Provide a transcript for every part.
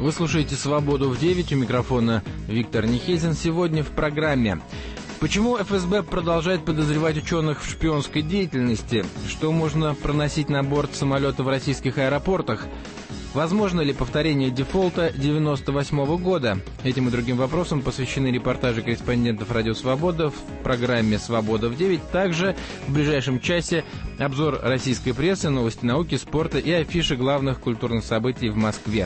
Вы слушаете «Свободу в 9», у микрофона Виктор Нехезин. Сегодня в программе: почему ФСБ продолжает подозревать ученых в шпионской деятельности? Что можно проносить на борт самолета в российских аэропортах? Возможно ли повторение дефолта 1998 года? Этим и другим вопросам посвящены репортажи корреспондентов «Радио Свобода» в программе «Свобода в 9». Также в ближайшем часе обзор российской прессы, новости науки, спорта и афиши главных культурных событий в Москве.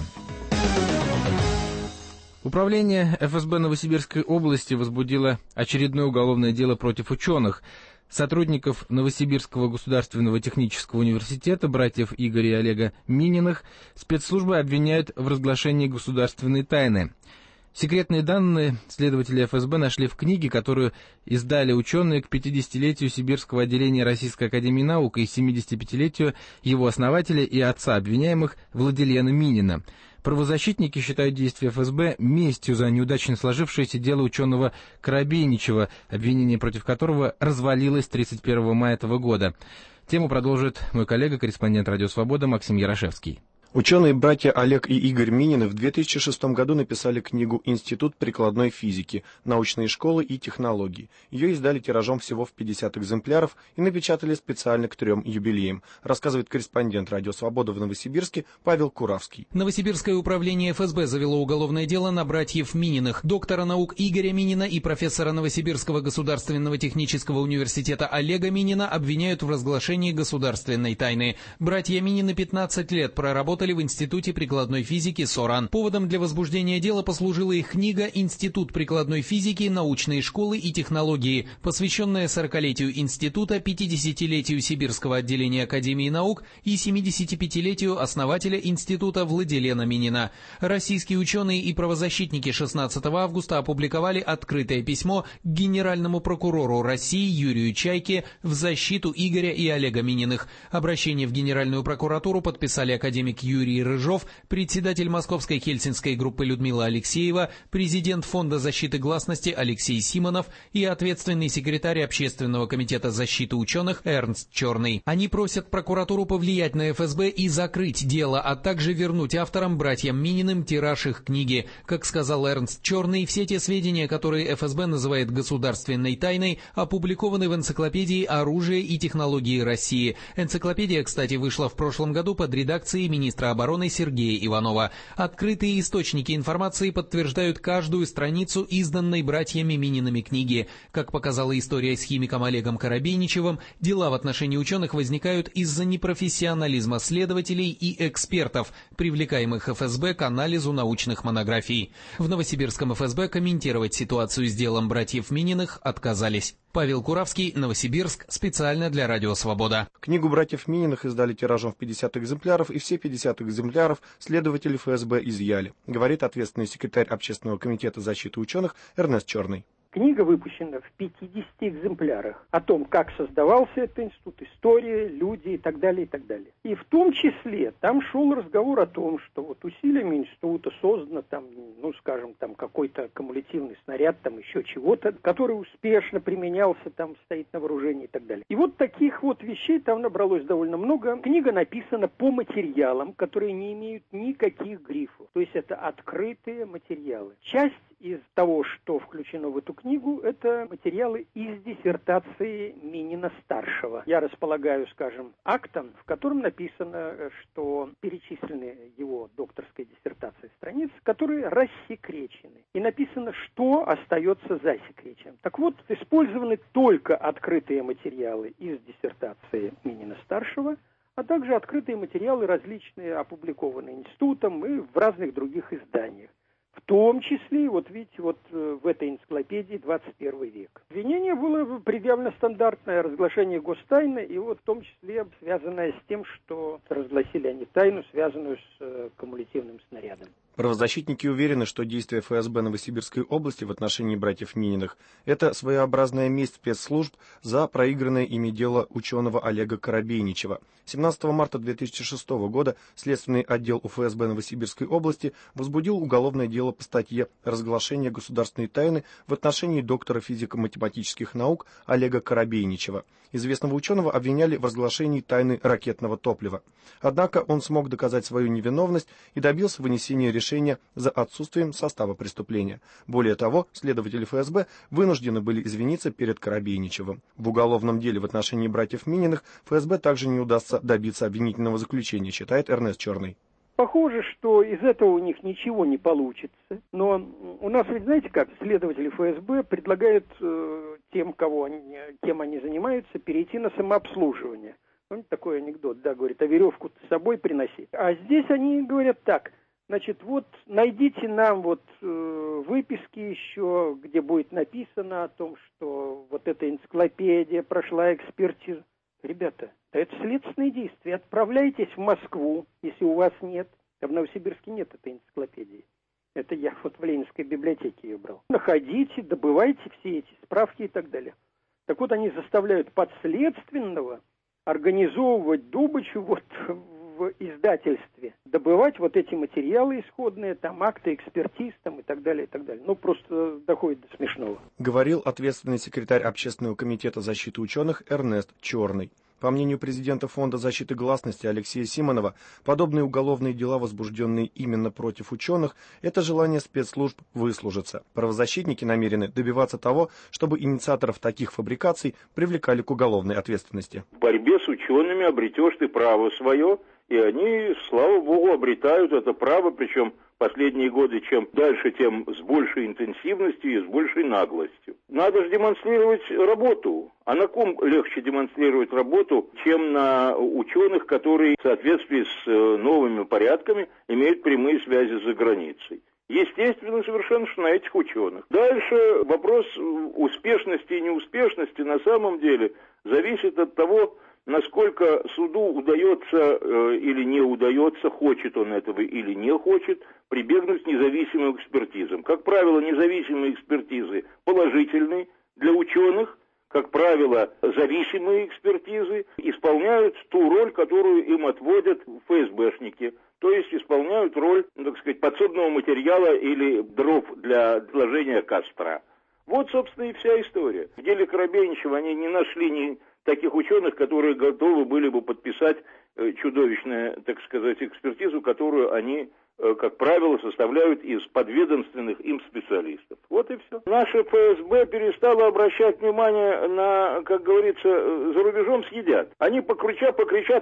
Управление ФСБ Новосибирской области возбудило очередное уголовное дело против ученых. Сотрудников Новосибирского государственного технического университета, братьев Игоря и Олега Мининых, спецслужбы обвиняют в разглашении государственной тайны. Секретные данные следователи ФСБ нашли в книге, которую издали ученые к 50-летию Сибирского отделения Российской академии наук и 75-летию его основателя и отца обвиняемых Владилена Минина. Правозащитники считают действия ФСБ местью за неудачно сложившееся дело ученого Коробейничева, обвинение против которого развалилось 31 мая этого года. Тему продолжит мой коллега, корреспондент «Радио Свобода» Максим Ярошевский. Ученые-братья Олег и Игорь Минины в 2006 году написали книгу «Институт прикладной физики. Научные школы и технологии». Ее издали тиражом всего в 50 экземпляров и напечатали специально к 3 юбилеям, рассказывает корреспондент «Радио Свобода» в Новосибирске Павел Куравский. Новосибирское управление ФСБ завело уголовное дело на братьев Мининых. Доктора наук Игоря Минина и профессора Новосибирского государственного технического университета Олега Минина обвиняют в разглашении государственной тайны. Братья Минины 15 лет проработали в Институте прикладной физики СОРАН. Поводом для возбуждения дела послужила их книга «Институт прикладной физики. Научные школы и технологии», посвященная 40-летию института, 50-летию Сибирского отделения Академии наук и 75-летию основателя института Владилена Минина. Российские ученые и правозащитники 16 августа опубликовали открытое письмо к генеральному прокурору России Юрию Чайке в защиту Игоря и Олега Мининых. Обращение в Генеральную прокуратуру подписали академик Юрий Рыжов, председатель Московской Хельсинской группы Людмила Алексеева, президент Фонда защиты гласности Алексей Симонов и ответственный секретарь Общественного комитета защиты ученых Эрнст Черный. Они просят прокуратуру повлиять на ФСБ и закрыть дело, а также вернуть авторам, братьям Мининым, тираж их книги. Как сказал Эрнст Черный, все те сведения, которые ФСБ называет государственной тайной, опубликованы в энциклопедии «Оружие и технологии России». Энциклопедия, кстати, вышла в прошлом году под редакцией министра обороны Сергея Иванова. Открытые источники информации подтверждают каждую страницу изданной братьями Миниными книги. Как показала история с химиком Олегом Коробейничевым, дела в отношении ученых возникают из-за непрофессионализма следователей и экспертов, привлекаемых ФСБ к анализу научных монографий. В Новосибирском ФСБ комментировать ситуацию с делом братьев Мининых отказались. Павел Куравский, Новосибирск, специально для «Радио Свобода». Книгу братьев Мининых издали тиражом в 50 экземпляров, и все 50 экземпляров следователи ФСБ изъяли, говорит ответственный секретарь Общественного комитета защиты ученых Эрнест Черный. Книга выпущена в 50 экземплярах о том, как создавался этот институт, история, люди и так далее, и так далее. И в том числе там шел разговор о том, что вот усилиями института создано там, какой-то кумулятивный снаряд, там еще чего-то, который успешно применялся, там стоит на вооружении и так далее. И вот таких вот вещей там набралось довольно много. Книга написана по материалам, которые не имеют никаких грифов. То есть это открытые материалы. Часть из того, что включено в эту книгу, это материалы из диссертации Минина-старшего. Я располагаю, актом, в котором написано, что перечислены его докторской диссертации страниц, которые рассекречены. И написано, что остается засекреченным. Так вот, использованы только открытые материалы из диссертации Минина-старшего, а также открытые материалы различные, опубликованные институтом и в разных других изданиях. В том числе, в этой энциклопедии 21 век. Обвинение было предъявлено стандартное разглашение гостайны, и в том числе связанное с тем, что разгласили они тайну, связанную с кумулятивным снарядом. Правозащитники уверены, что действия ФСБ Новосибирской области в отношении братьев Мининых – это своеобразная месть спецслужб за проигранное ими дело ученого Олега Коробейничева. 17 марта 2006 года Следственный отдел УФСБ Новосибирской области возбудил уголовное дело по статье «Разглашение государственной тайны» в отношении доктора физико-математических наук Олега Коробейничева. Известного ученого обвиняли в разглашении тайны ракетного топлива. Однако он смог доказать свою невиновность и добился вынесения решения за отсутствием состава преступления. Более того, следователи ФСБ вынуждены были извиниться перед Коробейничевым. В уголовном деле в отношении братьев Мининых ФСБ также не удастся добиться обвинительного заключения, считает Эрнест Черный. Похоже, что из этого у них ничего не получится. Но у нас ведь, знаете как, следователи ФСБ предлагают тем, кем они занимаются, перейти на самообслуживание. Помните такой анекдот, да, говорит, а веревку с собой приноси. А здесь они говорят так, значит, вот найдите нам вот выписки еще, где будет написано о том, что вот эта энциклопедия прошла экспертизу. Ребята, это следственные действия. Отправляйтесь в Москву, если у вас нет. А в Новосибирске нет этой энциклопедии. Это я вот в Ленинской библиотеке ее брал. Находите, добывайте все эти справки и так далее. Так вот, они заставляют подследственного организовывать добычу вот в издательстве, добывать вот эти материалы исходные, там акты экспертиз там, и так далее, и так далее. Ну, просто доходит до смешного. Говорил ответственный секретарь Общественного комитета защиты ученых Эрнест Черный. По мнению президента Фонда защиты гласности Алексея Симонова, подобные уголовные дела, возбужденные именно против ученых, это желание спецслужб выслужиться. Правозащитники намерены добиваться того, чтобы инициаторов таких фабрикаций привлекали к уголовной ответственности. В борьбе с учеными обретешь ты право свое, и они, слава богу, обретают это право, причем последние годы, чем дальше, тем с большей интенсивностью и с большей наглостью. Надо же демонстрировать работу. А на ком легче демонстрировать работу, чем на ученых, которые в соответствии с новыми порядками имеют прямые связи за границей? Естественно, совершенно, что на этих ученых. Дальше вопрос успешности и неуспешности на самом деле зависит от того, насколько суду удается или не удается, хочет он этого или не хочет, прибегнуть к независимым экспертизам. Как правило, независимые экспертизы положительны для ученых, как правило, зависимые экспертизы исполняют ту роль, которую им отводят ФСБшники. То есть исполняют роль, так сказать, подсобного материала или дров для сложения костра. Вот, собственно, и вся история. В деле Коробейничева они не нашли ни таких ученых, которые готовы были бы подписать чудовищную, так сказать, экспертизу, которую они, как правило, составляют из подведомственных им специалистов. Вот и все. Наша ФСБ перестала обращать внимание на, как говорится, за рубежом съедят. Они покричат,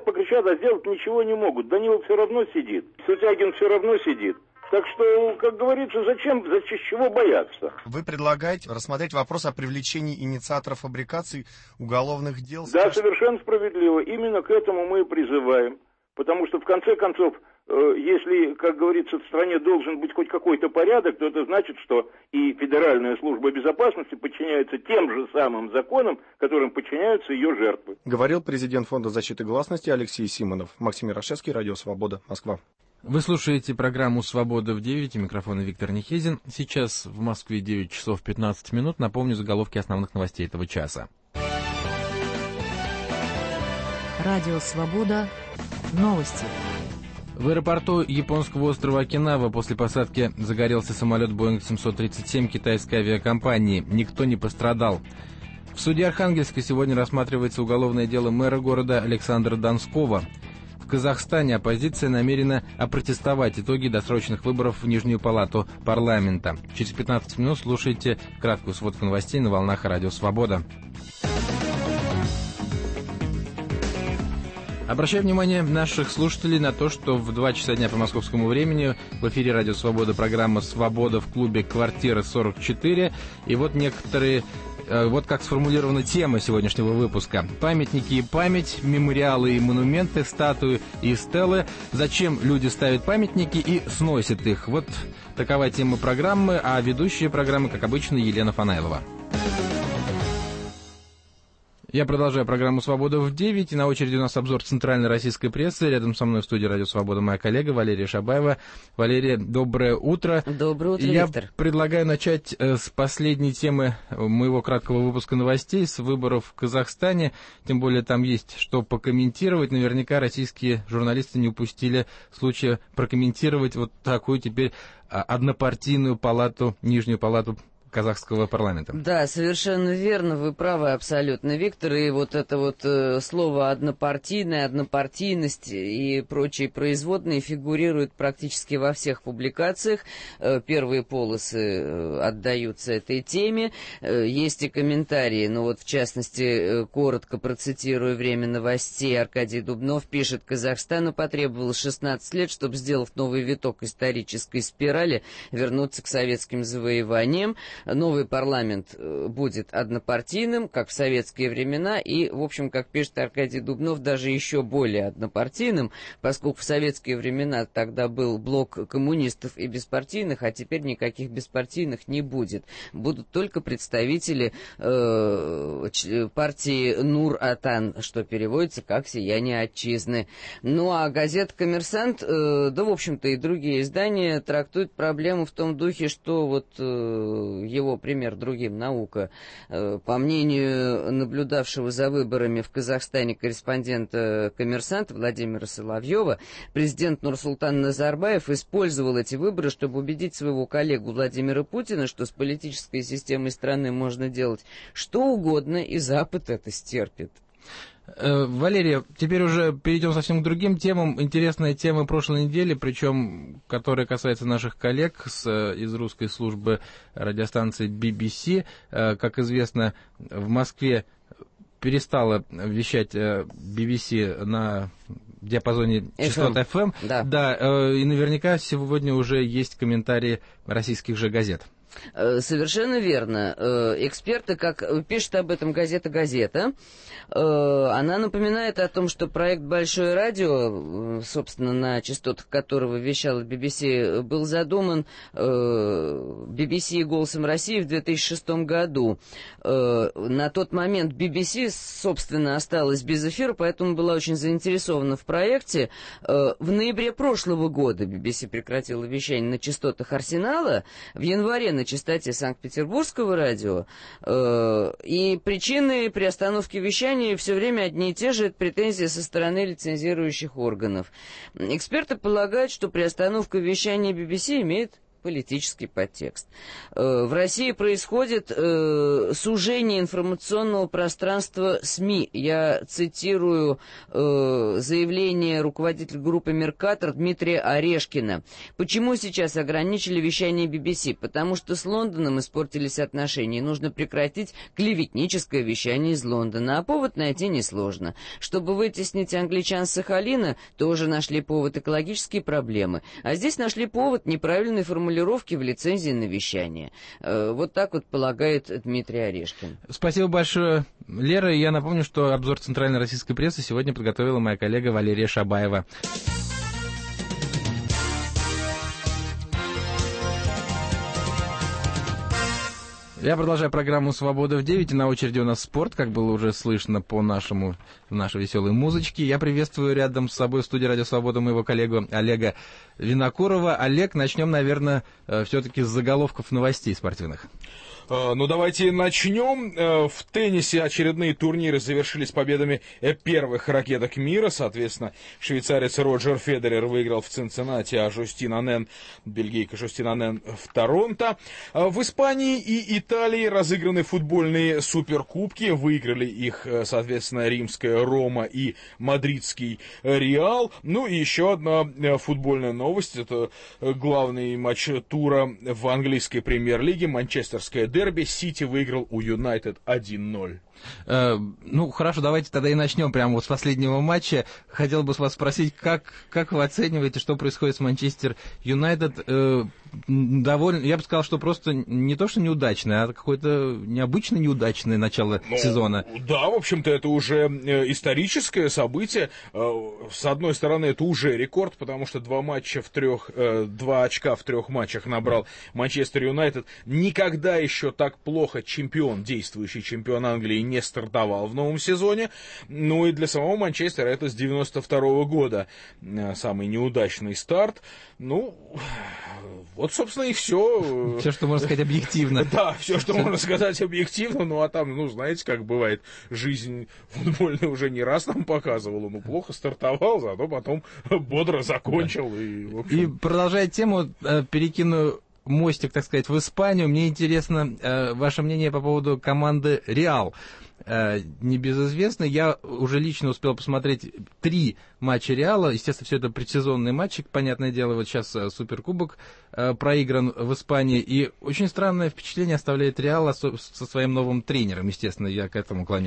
а сделать ничего не могут. Данилов все равно сидит, Сутягин все равно сидит. Так что, как говорится, зачем чего бояться? Вы предлагаете рассмотреть вопрос о привлечении инициаторов фабрикаций уголовных дел? Да, совершенно справедливо. Именно к этому мы и призываем. Потому что, в конце концов, если, как говорится, в стране должен быть хоть какой-то порядок, то это значит, что и Федеральная служба безопасности подчиняется тем же самым законам, которым подчиняются ее жертвы. Говорил президент Фонда защиты гласности Алексей Симонов. Максим Ярошевский, Радио Свобода, Москва. Вы слушаете программу «Свобода в 9», микрофон Виктор Нехезин. Сейчас в Москве 9 часов 15 минут. Напомню заголовки основных новостей этого часа. Радио «Свобода». Новости. В аэропорту японского острова Окинава после посадки загорелся самолет Boeing 737 китайской авиакомпании. Никто не пострадал. В суде Архангельска сегодня рассматривается уголовное дело мэра города Александра Донского. В Казахстане оппозиция намерена опротестовать итоги досрочных выборов в Нижнюю палату парламента. Через 15 минут слушайте краткую сводку новостей на волнах Радио Свобода. Обращаю внимание наших слушателей на то, что в 2 часа дня по московскому времени в эфире Радио Свобода программа «Свобода» в клубе «Квартира 44». И вот вот как сформулирована тема сегодняшнего выпуска. Памятники и память, мемориалы и монументы, статуи и стелы. Зачем люди ставят памятники и сносят их? Вот такова тема программы, а ведущая программы, как обычно, Елена Фанайлова. Я продолжаю программу «Свобода в 9», и на очереди у нас обзор центральной российской прессы. Рядом со мной в студии «Радио Свобода» моя коллега Валерия Шабаева. Валерия, доброе утро. Доброе утро, Виктор. Я предлагаю начать с последней темы моего краткого выпуска новостей, с выборов в Казахстане. Тем более там есть что покомментировать. Наверняка российские журналисты не упустили случая прокомментировать вот такую теперь однопартийную палату, Нижнюю палату казахского парламента. Да, совершенно верно, вы правы абсолютно, Виктор, и вот это вот слово однопартийная, однопартийность и прочие производные фигурируют практически во всех публикациях. Первые полосы отдаются этой теме, есть и комментарии, но вот в частности, коротко процитирую «Время новостей», Аркадий Дубнов пишет: Казахстану потребовалось 16 лет, чтобы, сделав новый виток исторической спирали, вернуться к советским завоеваниям. Новый парламент будет однопартийным, как в советские времена, и, в общем, как пишет Аркадий Дубнов, даже еще более однопартийным, поскольку в советские времена тогда был блок коммунистов и беспартийных, а теперь никаких беспартийных не будет. Будут только представители партии Нур-Отан, что переводится как «Сияние отчизны». Ну а газета «Коммерсант», да, в общем-то, и другие издания трактуют проблему в том духе, что вот его пример другим наука. По мнению наблюдавшего за выборами в Казахстане корреспондента «Коммерсанта» Владимира Соловьева, президент Нурсултан Назарбаев использовал эти выборы, чтобы убедить своего коллегу Владимира Путина, что с политической системой страны можно делать что угодно, и Запад это стерпит. Валерия, теперь уже перейдем совсем к другим темам. Интересная тема прошлой недели, причем которая касается наших коллег из русской службы радиостанции BBC. Как известно, в Москве перестала вещать BBC на диапазоне частот FM. Да, и наверняка сегодня уже есть комментарии российских же газет. Совершенно верно. Эксперты, как пишет об этом газета, она напоминает о том, что проект «Большое радио», собственно, на частотах которого вещала BBC, был задуман BBC и «Голосом России» в 2006 году. На тот момент BBC, собственно, осталась без эфира, поэтому была очень заинтересована в проекте. В ноябре прошлого года BBC прекратила вещание на частотах «Арсенала», в январе на частоте Санкт-Петербургского радио, и причины приостановки вещания все время одни и те же, это претензии со стороны лицензирующих органов. Эксперты полагают, что приостановка вещания BBC имеет политический подтекст. В России происходит сужение информационного пространства СМИ. Я цитирую заявление руководителя группы «Меркатор» Дмитрия Орешкина. Почему сейчас ограничили вещание BBC? Потому что с Лондоном испортились отношения. Нужно прекратить клеветническое вещание из Лондона. А повод найти несложно. Чтобы вытеснить англичан с Сахалина, тоже нашли повод: экологические проблемы. А здесь нашли повод: неправильной формулировки в лицензии на вещание. Вот так вот полагает Дмитрий Орешкин. Спасибо большое, Лера. Я напомню, что обзор центральной российской прессы сегодня подготовила моя коллега Валерия Шабаева. Я продолжаю программу «Свобода в 9», и на очереди у нас спорт, как было уже слышно по нашей веселой музычке. Я приветствую рядом с собой в студии «Радио Свобода» моего коллегу Олега Винокурова. Олег, начнем, наверное, все-таки с заголовков новостей спортивных. Ну, давайте начнем. В теннисе очередные турниры завершились победами первых ракеток мира. Соответственно, швейцарец Роджер Федерер выиграл в Цинциннати, а Жустин Анен, бельгийка Жустин Анен, в Торонто. В Испании и Италии разыграны футбольные суперкубки. Выиграли их, соответственно, римская Рома и мадридский Реал. Ну и еще одна футбольная новость. Это главный матч тура в английской премьер-лиге. Манчестерская дерби. Сити выиграл у Юнайтед 1-0. Ну, хорошо, давайте тогда и начнем прямо вот с последнего матча. Хотел бы с вас спросить, как вы оцениваете, что происходит с Манчестер Юнайтед? Довольно, я бы сказал, что просто не то, что неудачное, а какое-то необычно неудачное начало сезона. Да, в общем-то, это уже историческое событие. С одной стороны, это уже рекорд, потому что 2 очка в 3 матчах набрал Манчестер Юнайтед. Никогда еще так плохо действующий чемпион Англии не стартовал в новом сезоне. Ну и для самого Манчестера это с 92-го года самый неудачный старт. Ну, вот, собственно, и все. Все, что можно сказать объективно. Да, все, что можно сказать объективно. Ну, а там, знаете, как бывает, жизнь футбольная уже не раз нам показывала. Ну, плохо стартовал, зато потом бодро закончил. И, продолжая тему, перекину мостик, так сказать, в Испанию. Мне интересно ваше мнение по поводу команды «Реал». Небезызвестно. Я уже лично успел посмотреть 3 матча «Реала». Естественно, все это предсезонные матчи. Понятное дело, вот сейчас Суперкубок проигран в Испании. И очень странное впечатление оставляет «Реал» со своим новым тренером. Естественно, я к этому клоню.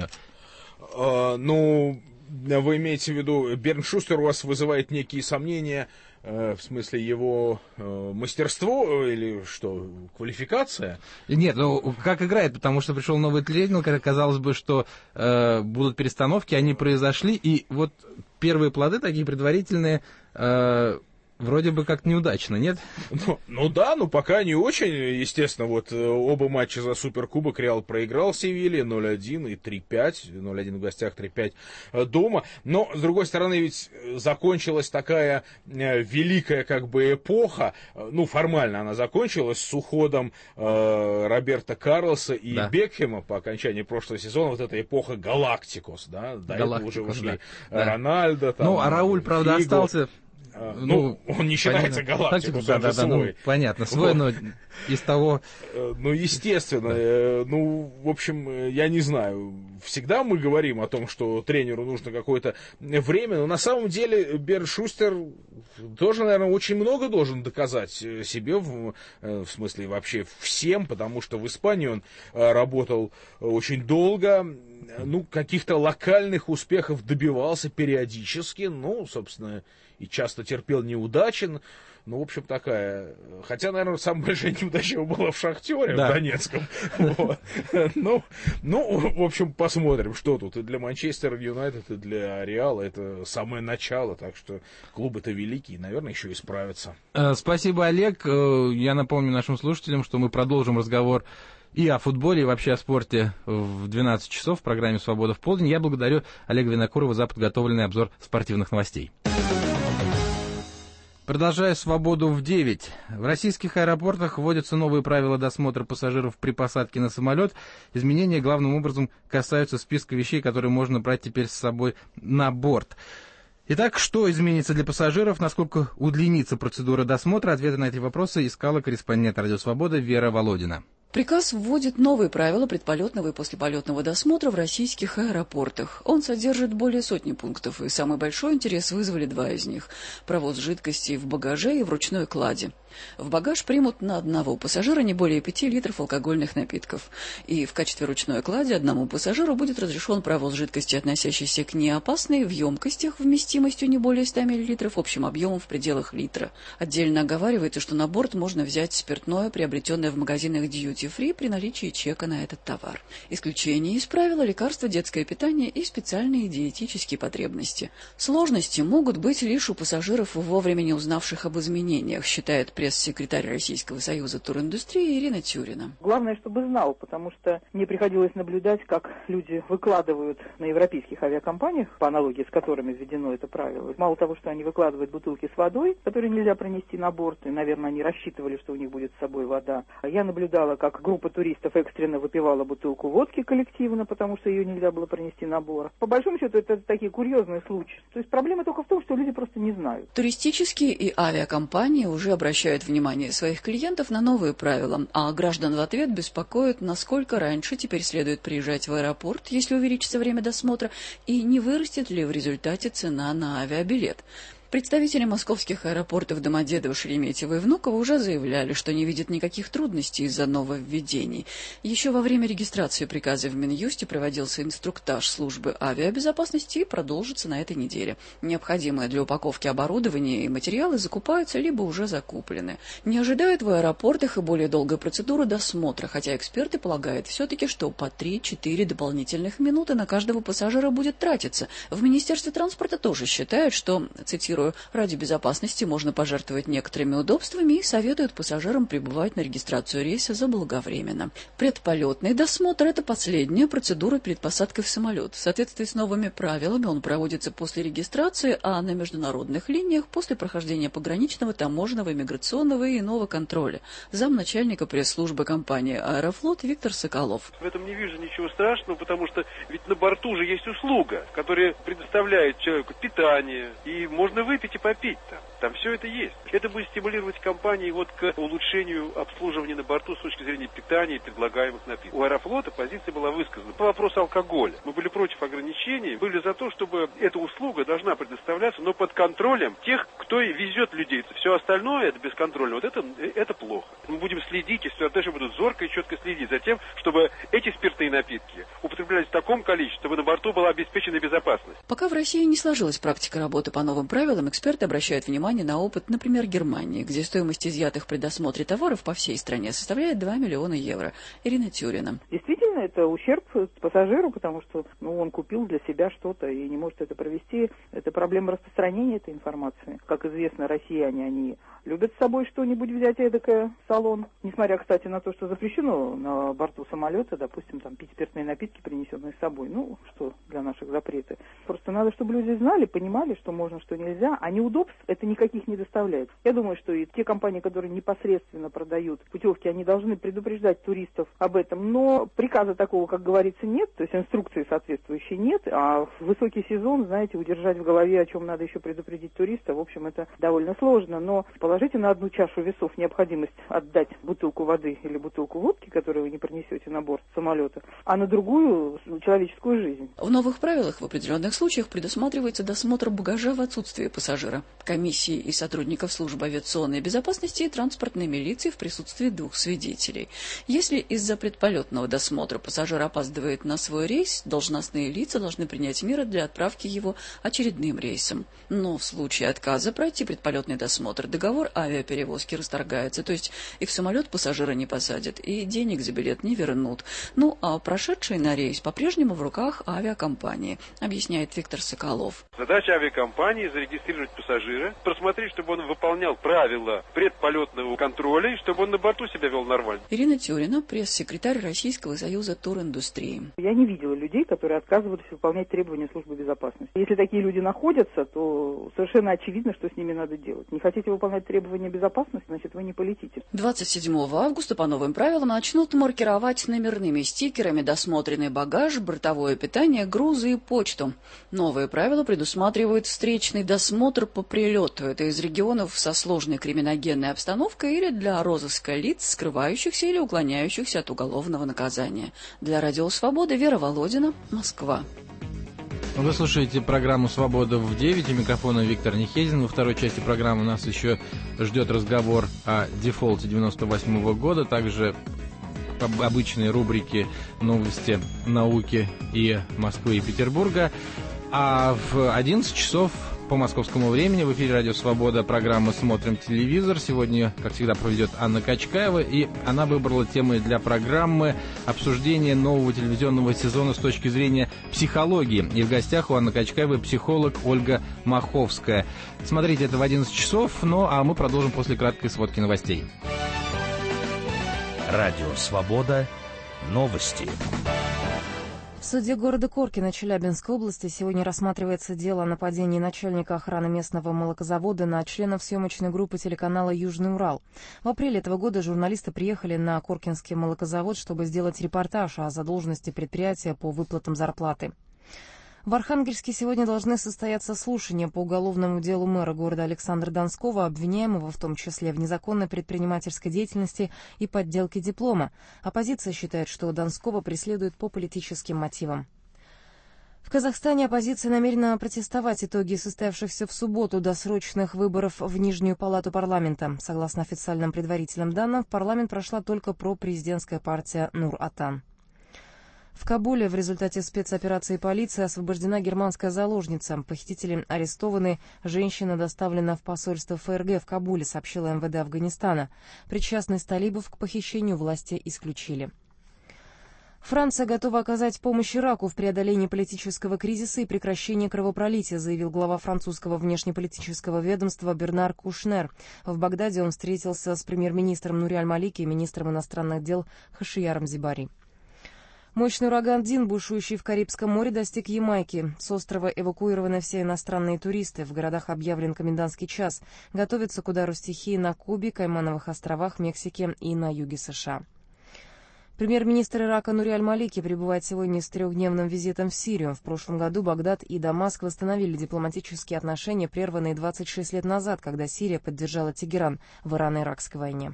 Вы имеете в виду, Бернт Шустер у вас вызывает некие сомнения, в смысле его мастерство или что, квалификация? Нет, как играет, потому что пришел новый тренер, казалось бы, что будут перестановки, они произошли, и вот первые плоды такие предварительные вроде бы как неудачно, нет? Пока не очень. Естественно, вот оба матча за Суперкубок Реал проиграл Севилье 0-1 и 3-5. 0-1 в гостях, 3-5 дома. Но, с другой стороны, ведь закончилась такая великая как бы эпоха. Формально она закончилась с уходом Роберто Карлоса и Бекхэма по окончании прошлого сезона. Вот эта эпоха Галактикос, да? До этого уже ушли Рональдо. А Рауль, правда, Фиго. Остался... он не считается Галактикусом, он же свой. Понятно, свой, но из того... естественно. В общем, я не знаю. Всегда мы говорим о том, что тренеру нужно какое-то время, но на самом деле Бернт Шустер тоже, наверное, очень много должен доказать себе, в смысле вообще всем, потому что в Испании он работал очень долго, каких-то локальных успехов добивался периодически, собственно, и часто терпел неудачи. В общем, такая... Хотя, наверное, самая большая неудача его была в «Шахтере», в Донецком. В общем, посмотрим, что тут. И для Манчестер Юнайтед, и для Реала это самое начало. Так что клубы-то великие, наверное, еще исправятся. Спасибо, Олег. Я напомню нашим слушателям, что мы продолжим разговор и о футболе, и вообще о спорте в 12 часов в программе «Свобода в полдень». Я благодарю Олега Винокурова за подготовленный обзор спортивных новостей. Продолжая «Свободу в 9». В российских аэропортах вводятся новые правила досмотра пассажиров при посадке на самолет. Изменения главным образом касаются списка вещей, которые можно брать теперь с собой на борт. Итак, что изменится для пассажиров, насколько удлинится процедура досмотра? Ответы на эти вопросы искала корреспондент «Радио Свобода» Вера Володина. Приказ вводит новые правила предполетного и послеполетного досмотра в российских аэропортах. Он содержит более сотни пунктов, и самый большой интерес вызвали 2 из них – провоз жидкостей в багаже и в ручной кладе. В багаж примут на одного пассажира не более 5 литров алкогольных напитков. И в качестве ручной клади одному пассажиру будет разрешен провоз жидкости, относящейся к неопасной, в емкостях вместимостью не более 100 мл, общим объемом в пределах литра. Отдельно оговаривается, что на борт можно взять спиртное, приобретенное в магазинах duty-free при наличии чека на этот товар. Исключение из правила – лекарства, детское питание и специальные диетические потребности. Сложности могут быть лишь у пассажиров, вовремя не узнавших об изменениях, считает пресс-секретарь Российского союза туриндустрии Ирина Тюрина. Главное, чтобы знал, потому что мне приходилось наблюдать, как люди выкладывают на европейских авиакомпаниях, по аналогии с которыми введено это правило. Мало того, что они выкладывают бутылки с водой, которые нельзя пронести на борт, и, наверное, они рассчитывали, что у них будет с собой вода. Я наблюдала, как группа туристов экстренно выпивала бутылку водки коллективно, потому что ее нельзя было пронести на борт. По большому счету, это такие курьезные случаи. То есть проблема только в том, что люди просто не знают. Туристические и авиакомпании уже обращают внимание своих клиентов на новые правила, а граждан в ответ беспокоит, насколько раньше теперь следует приезжать в аэропорт, если увеличится время досмотра, и не вырастет ли в результате цена на авиабилет. Представители московских аэропортов Домодедово, Шереметьево и Внуково уже заявляли, что не видят никаких трудностей из-за нововведений. Еще во время регистрации приказа в Минюсте проводился инструктаж службы авиабезопасности и продолжится на этой неделе. Необходимое для упаковки оборудование и материалы закупаются либо уже закуплены. Не ожидают в аэропортах и более долгой процедуры досмотра, хотя эксперты полагают все-таки, что по 3-4 дополнительных минуты на каждого пассажира будет тратиться. В Министерстве транспорта тоже считают, что, цитирую, ради безопасности можно пожертвовать некоторыми удобствами и советуют пассажирам прибывать на регистрацию рейса заблаговременно. Предполетный досмотр – это последняя процедура перед посадкой в самолет. В соответствии с новыми правилами он проводится после регистрации, а на международных линиях после прохождения пограничного, таможенного, иммиграционного и иного контроля. Замначальника пресс-службы компании «Аэрофлот» Виктор Соколов. В этом не вижу ничего страшного, потому что ведь на борту же есть услуга, которая предоставляет человеку питание, и можно выпить и попить там. Там все это есть. Это будет стимулировать компании вот к улучшению обслуживания на борту с точки зрения питания и предлагаемых напитков. У Аэрофлота позиция была высказана по вопросу алкоголя. Мы были против ограничений, были за то, чтобы эта услуга должна предоставляться, но под контролем тех, кто и везет людей. Все остальное, это бесконтрольно, вот это плохо. Мы будем следить, и стюардессы будут зорко и четко следить за тем, чтобы эти спиртные напитки употреблялись в таком количестве, чтобы на борту была обеспечена безопасность. Пока в России не сложилась практика работы по новым правилам, эксперты обращают внимание на опыт, например, Германии, где стоимость изъятых при досмотре товаров по всей стране составляет 2 миллиона евро. Ирина Тюрина. Действительно, это ущерб пассажиру, потому что он купил для себя что-то и не может это провести. Это проблема распространения этой информации. Как известно, россияне, они любят с собой что-нибудь взять эдакое в салон. Несмотря, кстати, на то, что запрещено на борту самолета, допустим, там пить спиртные напитки, принесенные с собой. Ну, что для наших запреты. Просто надо, чтобы люди знали, понимали, что можно, что нельзя, а неудобств это никаких не доставляет. Я думаю, что и те компании, которые непосредственно продают путевки, они должны предупреждать туристов об этом. Но приказа такого, как говорится, нет, то есть инструкции соответствующей нет, а в высокий сезон, знаете, удержать в голове, о чем надо еще предупредить туриста, в общем, это довольно сложно. Но положите на одну чашу весов необходимость отдать бутылку воды или бутылку водки, которую вы не принесете на борт самолета, а на другую человеческую жизнь. В новых правилах в определенных случаях предусматривается досмотр багажа в отсутствии пассажира, комиссии и сотрудников службы авиационной безопасности и транспортной милиции в присутствии 2 свидетелей. Если из-за предполетного досмотра пассажир опаздывает на свой рейс, должностные лица должны принять меры для отправки его очередным рейсом. Но в случае отказа пройти предполетный досмотр, договор авиаперевозки расторгается, то есть и в самолет пассажира не посадят, и денег за билет не вернут. Ну, а прошедший на рейс по-прежнему в руках авиакомпании, объясняет Виктор Соколов. Задача авиакомпании зарегистрировать пассажира, просмотреть, чтобы он выполнял правила предполетного контроля и чтобы он на борту себя вел нормально. Ирина Тюрина, пресс-секретарь Российского союза туриндустрии. Я не видела людей, которые отказывались выполнять требования службы безопасности. Если такие люди находятся, то совершенно очевидно, что с ними надо делать. Не хотите выполнять требования безопасности, значит, вы не полетите. 27 августа по новым правилам начнут маркировать номерными стикерами досмотренный багаж, бортовое питание, грузы и почту. Новые правила предусматривают встречный досмотр по прилету. Это из регионов со сложной криминогенной обстановкой или для розыска лиц, скрывающихся или уклоняющихся от уголовного наказания. Для Радио Свобода Вера Володина, Москва. Вы слушаете программу «Свобода в 9». У микрофона Виктор Нехезин. Во второй части программы нас еще ждет разговор о дефолте 98 года. Также обычные рубрики «Новости науки» и Москвы и Петербурга. А в 11 часов по московскому времени в эфире «Радио Свобода» программа «Смотрим телевизор». Сегодня, как всегда, проведет Анна Качкаева, и она выбрала темой для программы обсуждение нового телевизионного сезона с точки зрения психологии. И в гостях у Анны Качкаевой психолог Ольга Маховская. Смотрите это в 11 часов, а мы продолжим после краткой сводки новостей. «Радио Свобода». Новости. В суде города Коркино Челябинской области сегодня рассматривается дело о нападении начальника охраны местного молокозавода на членов съемочной группы телеканала «Южный Урал». В апреле этого года журналисты приехали на Коркинский молокозавод, чтобы сделать репортаж о задолженности предприятия по выплатам зарплаты. В Архангельске сегодня должны состояться слушания по уголовному делу мэра города Александра Донского, обвиняемого в том числе в незаконной предпринимательской деятельности и подделке диплома. Оппозиция считает, что Донского преследуют по политическим мотивам. В Казахстане оппозиция намерена протестовать итоги состоявшихся в субботу досрочных выборов в Нижнюю палату парламента. Согласно официальным предварительным данным, в парламент прошла только пропрезидентская партия Нур-Отан. В Кабуле в результате спецоперации полиции освобождена германская заложница. Похитители арестованы, женщина доставлена в посольство ФРГ в Кабуле, сообщила МВД Афганистана. Причастность талибов к похищению власти исключили. Франция готова оказать помощь Ираку в преодолении политического кризиса и прекращении кровопролития, заявил глава французского внешнеполитического ведомства Бернар Кушнер. В Багдаде он встретился с премьер-министром Нури аль-Малики и министром иностранных дел Хашияром Зибари. Мощный ураган Дин, бушующий в Карибском море, достиг Ямайки. С острова эвакуированы все иностранные туристы. В городах объявлен комендантский час. Готовятся к удару стихии на Кубе, Каймановых островах, Мексике и на юге США. Премьер-министр Ирака Нури аль-Малики прибывает сегодня с трехдневным визитом в Сирию. В прошлом году Багдад и Дамаск восстановили дипломатические отношения, прерванные 26 лет назад, когда Сирия поддержала Тегеран в ирано-иракской войне.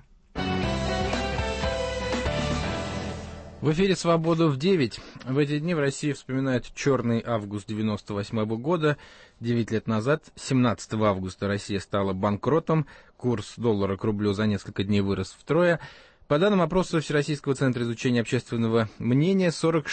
В эфире «Свобода в 9». В эти дни в России вспоминают черный август 1998 года. 9 лет назад, 17 августа, Россия стала банкротом. Курс доллара к рублю за несколько дней вырос втрое. По данным опроса Всероссийского центра изучения общественного мнения,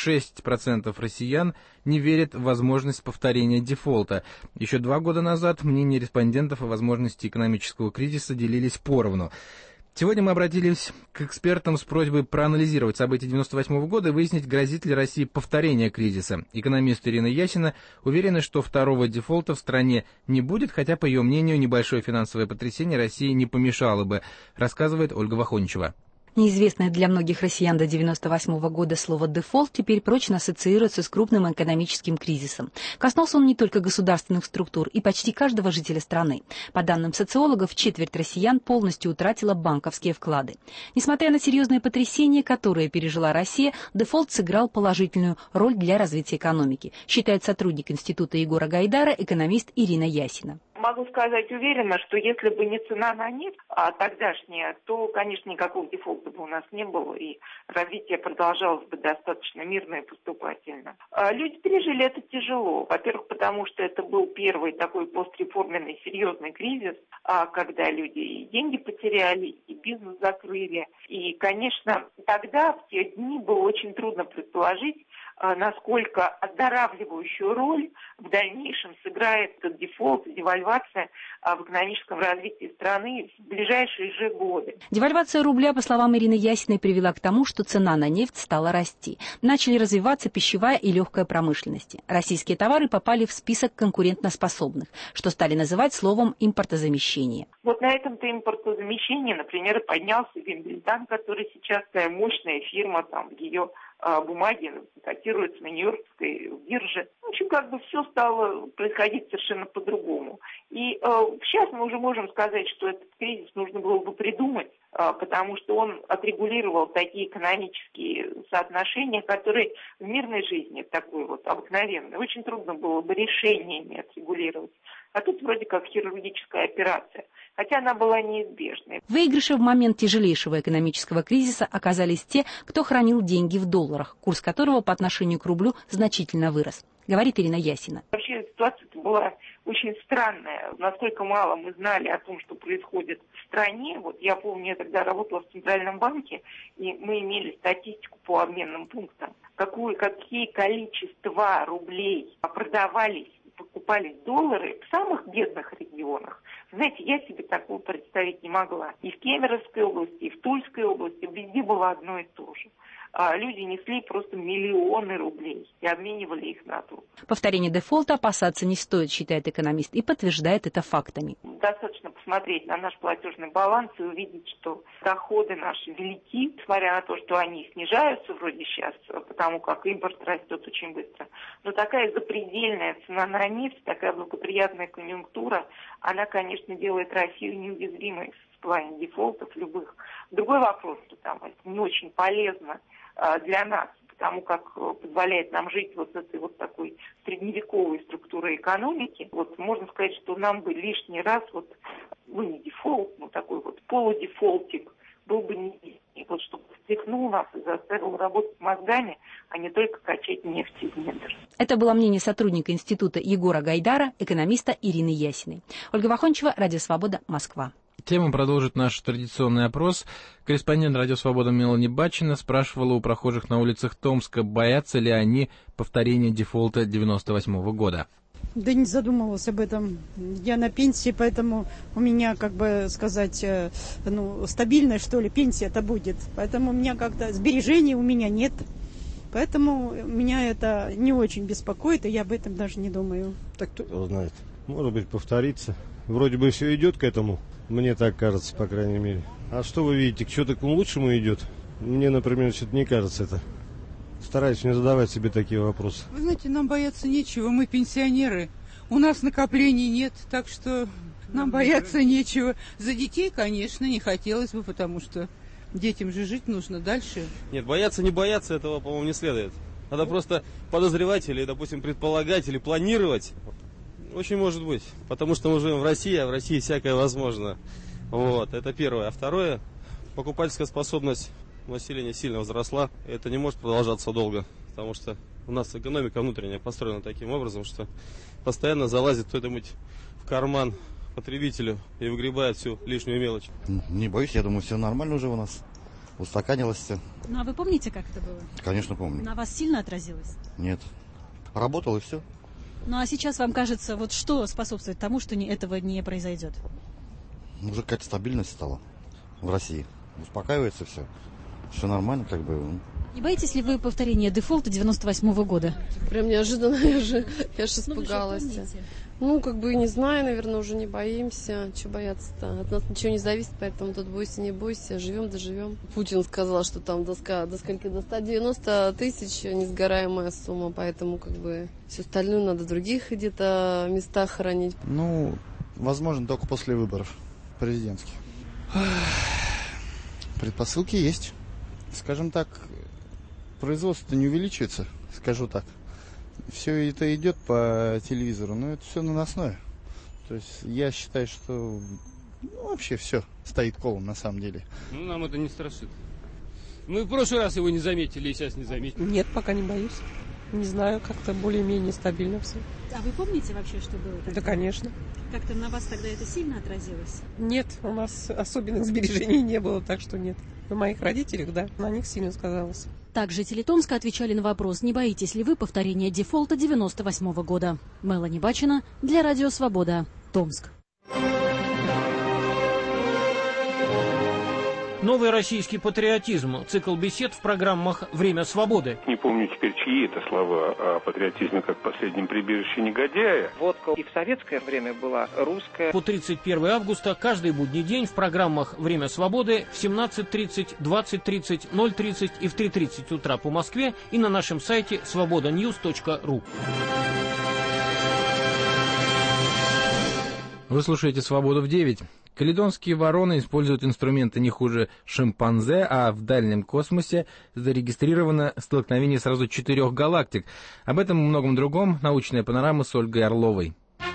46% россиян не верят в возможность повторения дефолта. Еще 2 года назад мнения респондентов о возможности экономического кризиса делились поровну. Сегодня мы обратились к экспертам с просьбой проанализировать события 1998 года и выяснить, грозит ли России повторение кризиса. Экономист Ирина Ясина уверена, что второго дефолта в стране не будет, хотя, по ее мнению, небольшое финансовое потрясение России не помешало бы, рассказывает Ольга Вахоничева. Неизвестное для многих россиян до 1998 года слово «дефолт» теперь прочно ассоциируется с крупным экономическим кризисом. Коснулся он не только государственных структур и почти каждого жителя страны. По данным социологов, четверть россиян полностью утратила банковские вклады. Несмотря на серьезные потрясения, которые пережила Россия, дефолт сыграл положительную роль для развития экономики, считает сотрудник Института Егора Гайдара, экономист Ирина Ясина. Могу сказать уверенно, что если бы не цена на нефть, тогдашняя, то, конечно, никакого дефолта бы у нас не было, и развитие продолжалось бы достаточно мирно и поступательно. Люди пережили это тяжело. Во-первых, потому что это был первый такой постреформенный серьезный кризис, когда люди и деньги потеряли, и бизнес закрыли. И, конечно, тогда, в те дни, было очень трудно предположить, насколько оздоравливающую роль в дальнейшем сыграет этот дефолт, девальвация в экономическом развитии страны в ближайшие же годы. Девальвация рубля, по словам Ирины Ясиной, привела к тому, что цена на нефть стала расти. Начали развиваться пищевая и легкая промышленности. Российские товары попали в список конкурентоспособных, что стали называть словом импортозамещение. Вот на этом-то импортозамещении, например, поднялся Вимбельдан, который сейчас такая мощная фирма, там ее бумаги котируются на Нью-Йоркской бирже. В общем, как бы все стало происходить совершенно по-другому. И сейчас мы уже можем сказать, что этот кризис нужно было бы придумать, потому что он отрегулировал такие экономические соотношения, которые в мирной жизни, такой вот обыкновенной, очень трудно было бы решениями отрегулировать. А тут вроде как хирургическая операция, хотя она была неизбежной. Выигрыши в момент тяжелейшего экономического кризиса оказались те, кто хранил деньги в долларах, курс которого по отношению к рублю значительно вырос, говорит Ирина Ясина. Вообще ситуация была очень странная. Насколько мало мы знали о том, что происходит в стране. Вот я помню, я тогда работала в Центральном банке, и мы имели статистику по обменным пунктам. Какие количества рублей продавались, покупались доллары в самых бедных регионах. Знаете, я себе такого представить не могла. И в Кемеровской области, и в Тульской области везде было одно и то же. Люди несли просто миллионы рублей и обменивали их на доллары. Повторение дефолта опасаться не стоит, считает экономист, и подтверждает это фактами. Достаточно посмотреть на наш платежный баланс и увидеть, что доходы наши велики, несмотря на то, что они снижаются вроде сейчас, потому как импорт растет очень быстро. Но такая запредельная цена на нефть, такая благоприятная конъюнктура, она, конечно, делает Россию неуязвимой в плане дефолтов любых. Другой вопрос, что там это не очень полезно для нас, потому как позволяет нам жить вот этой вот такой средневековой структурой экономики. Вот можно сказать, что нам бы лишний раз не дефолт, но такой вот полудефолтик был бы не лишний. Вот чтобы встряхнул нас и заставил работать мозгами, а не только качать нефть из недр. Это было мнение сотрудника Института Егора Гайдара, экономиста Ирины Ясиной. Ольга Вахоничева, Радио Свобода, Москва. Тему продолжит наш традиционный опрос. Корреспондент «Радио Свобода» Мелани Бачина спрашивала у прохожих на улицах Томска, боятся ли они повторения дефолта 1998 года. Да не задумывалась об этом. Я на пенсии, поэтому у меня, стабильная, что ли, пенсия-то будет. Поэтому у меня как-то сбережений у меня нет. Поэтому меня это не очень беспокоит, и я об этом даже не думаю. Так кто его знает. Может быть, повторится. Вроде бы все идет к этому. Мне так кажется, по крайней мере. А что вы видите, к чему-то к лучшему идет? Мне, например, что-то не кажется это. Стараюсь не задавать себе такие вопросы. Вы знаете, нам бояться нечего, мы пенсионеры. У нас накоплений нет, так что нам бояться нечего. За детей, конечно, не хотелось бы, потому что Детям же жить нужно дальше. Нет, бояться, не бояться, этого, по-моему, не следует. Надо просто подозревать или, допустим, предполагать или планировать. Очень может быть, потому что мы живем в России, а в России всякое возможно. Вот, это первое. А второе, покупательская способность населения сильно возросла. И это не может продолжаться долго, потому что у нас экономика внутренняя построена таким образом, что постоянно залазит кто-нибудь в карман потребителю и выгребает всю лишнюю мелочь. Не боюсь, я думаю, все нормально уже у нас. Устаканилось все. Ну а вы помните, как это было? Конечно, помню. На вас сильно отразилось? Нет. Работал и все. Ну а сейчас вам кажется, вот что способствует тому, что этого не произойдет? Уже какая-то стабильность стала в России. Успокаивается все. Все нормально, как бы. Не боитесь ли вы повторения дефолта 98-го года? Прям неожиданно, я же испугалась. Ну, как бы не знаю, наверное, уже не боимся. Чего бояться-то? От нас ничего не зависит, поэтому тут бойся, не бойся, живем, доживем. Путин сказал, что там до скольки, до 190 тысяч несгораемая сумма, поэтому как бы все остальное надо в других где-то местах хранить. Ну, возможно, только после выборов президентских. Предпосылки есть. Скажем так, производство не увеличивается, скажу так. Все это идет по телевизору, но это все наносное. То есть я считаю, что вообще все стоит колом на самом деле. Ну, нам это не страшит. Мы в прошлый раз его не заметили и сейчас не заметим. Нет, пока не боюсь. Не знаю, как-то более-менее стабильно все. А вы помните вообще, что было тогда? Да, конечно. Как-то на вас тогда это сильно отразилось? Нет, у нас особенных сбережений не было, так что нет. На моих родителях, да, на них сильно сказалось. Так, жители Томска отвечали на вопрос, не боитесь ли вы повторения дефолта 98-го года. Мелани Бачина для Радио Свобода, Томск. Новый российский патриотизм. Цикл бесед в программах «Время свободы». Не помню теперь, чьи это слова о патриотизме как последнем прибежище негодяя. Водка и в советское время была русская. По 31 августа каждый будний день в программах «Время свободы» в 17:30, 20:30, 0:30 и в 3:30 утра по Москве и на нашем сайте svobodanews.ru. Вы слушаете «Свободу в 9». Каледонские вороны используют инструменты не хуже шимпанзе, а в дальнем космосе зарегистрировано столкновение сразу 4 галактик. Об этом и многом другом научная панорама с Ольгой Орловой.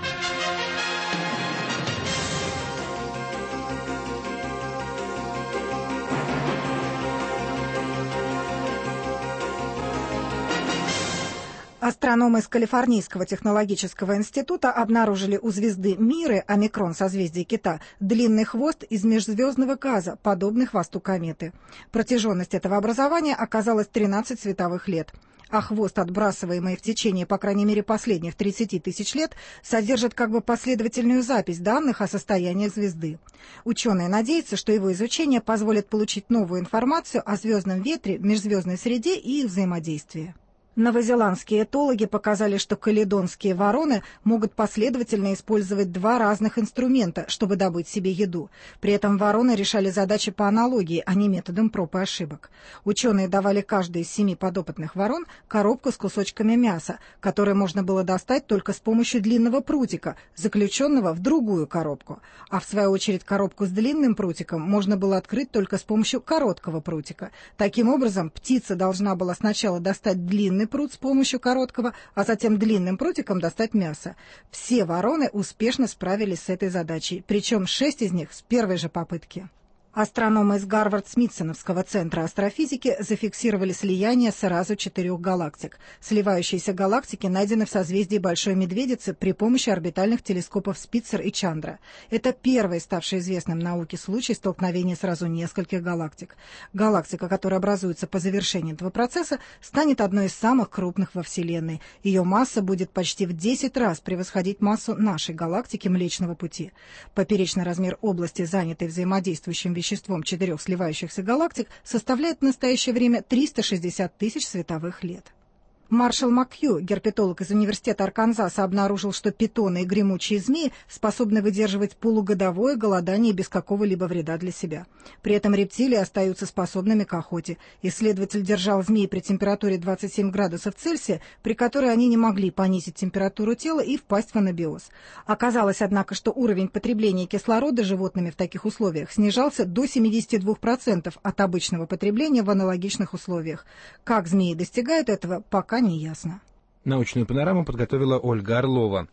Астрономы из Калифорнийского технологического института обнаружили у звезды Миры, омикрон созвездия Кита, длинный хвост из межзвездного газа, подобный хвосту кометы. Протяженность этого образования оказалась 13 световых лет. А хвост, отбрасываемый в течение, по крайней мере, последних 30 тысяч лет, содержит как бы последовательную запись данных о состояниях звезды. Ученые надеются, что его изучение позволит получить новую информацию о звездном ветре, межзвездной среде и их взаимодействии. Новозеландские этологи показали, что каледонские вороны могут последовательно использовать 2 разных инструмента, чтобы добыть себе еду. При этом вороны решали задачи по аналогии, а не методом проб и ошибок. Ученые давали каждой из 7 подопытных ворон коробку с кусочками мяса, которые можно было достать только с помощью длинного прутика, заключенного в другую коробку. А в свою очередь коробку с длинным прутиком можно было открыть только с помощью короткого прутика. Таким образом, птица должна была сначала достать длинный прут с помощью короткого, а затем длинным прутиком достать мясо. Все вороны успешно справились с этой задачей, причем 6 из них с первой же попытки. Астрономы из Гарвард-Смитсоновского центра астрофизики зафиксировали слияние сразу 4 галактик. Сливающиеся галактики найдены в созвездии Большой Медведицы при помощи орбитальных телескопов Спитцер и Чандра. Это первый, ставший известным науке случай столкновения сразу нескольких галактик. Галактика, которая образуется по завершении этого процесса, станет одной из самых крупных во Вселенной. Ее масса будет почти в 10 раз превосходить массу нашей галактики Млечного Пути. Поперечный размер области, занятой взаимодействующим веществом 4 сливающихся галактик, составляет в настоящее время 360 тысяч световых лет. Маршал Макхью, герпетолог из университета Арканзаса, обнаружил, что питоны и гремучие змеи способны выдерживать полугодовое голодание без какого-либо вреда для себя. При этом рептилии остаются способными к охоте. Исследователь держал змей при температуре 27 градусов Цельсия, при которой они не могли понизить температуру тела и впасть в анабиоз. Оказалось, однако, что уровень потребления кислорода животными в таких условиях снижался до 72% от обычного потребления в аналогичных условиях. Как змеи достигают этого, пока не ясно. Научную панораму подготовила Ольга Орлова.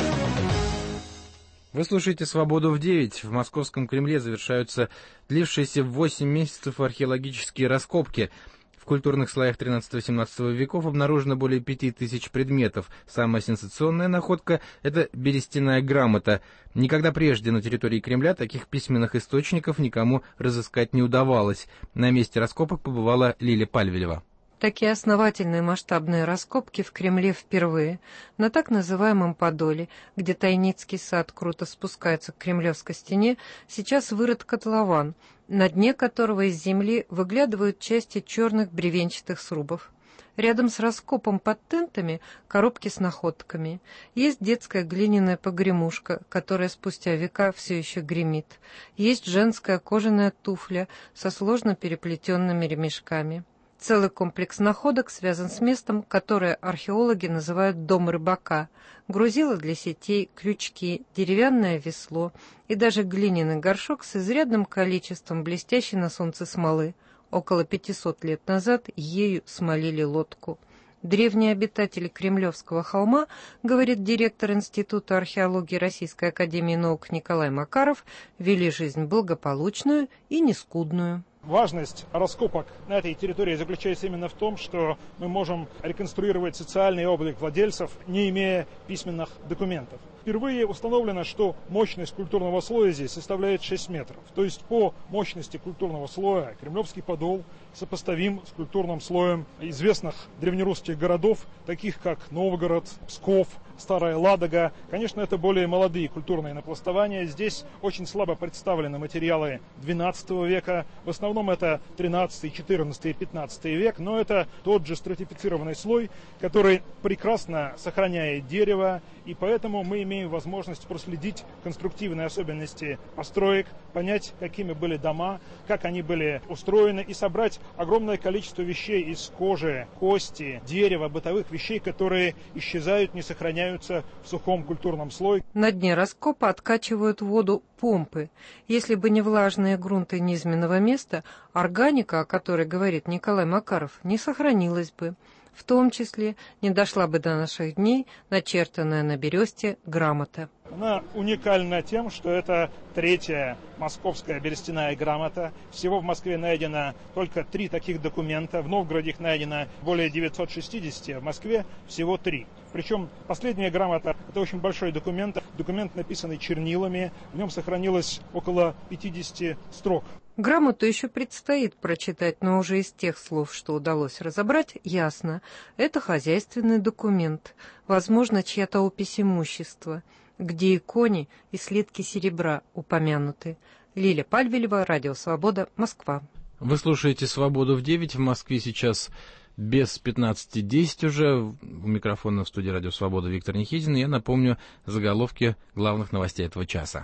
Вы слушаете «Свободу в 9». В московском Кремле завершаются длившиеся 8 месяцев археологические раскопки. В культурных слоях 13-17 веков обнаружено более 5000 предметов. Самая сенсационная находка – это берестяная грамота. Никогда прежде на территории Кремля таких письменных источников никому разыскать не удавалось. На месте раскопок побывала Лилия Пальвелева. Такие основательные масштабные раскопки в Кремле впервые. На так называемом Подоле, где Тайницкий сад круто спускается к Кремлевской стене, сейчас вырыт котлован, на дне которого из земли выглядывают части черных бревенчатых срубов. Рядом с раскопом под тентами коробки с находками. Есть детская глиняная погремушка, которая спустя века все еще гремит. Есть женская кожаная туфля со сложно переплетенными ремешками. Целый комплекс находок связан с местом, которое археологи называют «дом рыбака». Грузило для сетей, крючки, деревянное весло и даже глиняный горшок с изрядным количеством блестящей на солнце смолы. Около 500 лет назад ею смолили лодку. Древние обитатели Кремлевского холма, говорит директор Института археологии Российской академии наук Николай Макаров, вели жизнь благополучную и нескудную. Важность раскопок на этой территории заключается именно в том, что мы можем реконструировать социальный облик владельцев, не имея письменных документов. Впервые установлено, что мощность культурного слоя здесь составляет 6 метров. То есть по мощности культурного слоя Кремлевский Подол сопоставим с культурным слоем известных древнерусских городов, таких как Новгород, Псков, Старая Ладога. Конечно, это более молодые культурные напластования. Здесь очень слабо представлены материалы XII века. В основном это XIII, XIV и XV век. Но это тот же стратифицированный слой, который прекрасно сохраняет дерево. И поэтому мы имеем возможность проследить конструктивные особенности построек, понять, какими были дома, как они были устроены, и собрать огромное количество вещей из кожи, кости, дерева, бытовых вещей, которые исчезают, не сохраняются в сухом культурном слое. На дне раскопа откачивают воду помпы. Если бы не влажные грунты низменного места, органика, о которой говорит Николай Макаров, не сохранилась бы. В том числе не дошла бы до наших дней начертанная на бересте грамота. Она уникальна тем, что это третья московская берестяная грамота. Всего в Москве найдено только 3 таких документа. В Новгороде их найдено более 960, а в Москве всего 3. Причем последняя грамота – это очень большой документ. Документ, написанный чернилами. В нем сохранилось около 50 строк. Грамоту еще предстоит прочитать, но уже из тех слов, что удалось разобрать, ясно. Это хозяйственный документ, возможно, чья-то опись имущества, где и кони, и слитки серебра упомянуты. Лилия Пальвелева, Радио Свобода, Москва. Вы слушаете «Свободу в 9». В Москве сейчас без 15:10 уже. У микрофона в студии Радио Свобода Виктор Нехидин. Я напомню заголовки главных новостей этого часа.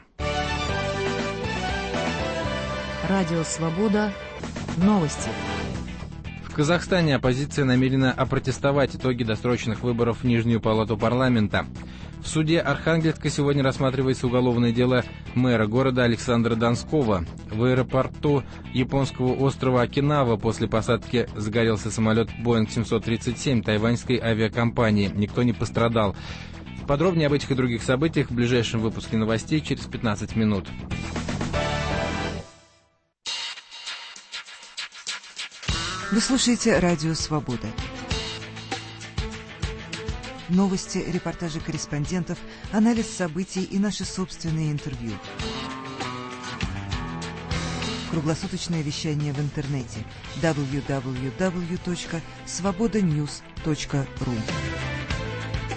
Радио Свобода. Новости. В Казахстане оппозиция намерена опротестовать итоги досрочных выборов в Нижнюю палату парламента. В суде Архангельска сегодня рассматривается уголовное дело мэра города Александра Донского. В аэропорту японского острова Окинава после посадки загорелся самолет Boeing 737 тайваньской авиакомпании. Никто не пострадал. Подробнее об этих и других событиях в ближайшем выпуске новостей через 15 минут. Вы слушаете «Радио Свобода». Новости, репортажи корреспондентов, анализ событий и наши собственные интервью. Круглосуточное вещание в интернете www.svobodanews.ru.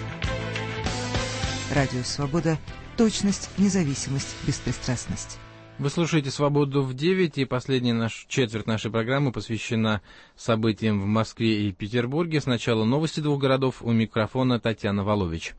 Радио Свобода. Точность, независимость, беспристрастность. Вы слушаете «Свободу в 9», и последняя четверть нашей программы посвящена событиям в Москве и Петербурге. Сначала новости двух городов. У микрофона Татьяна Волович.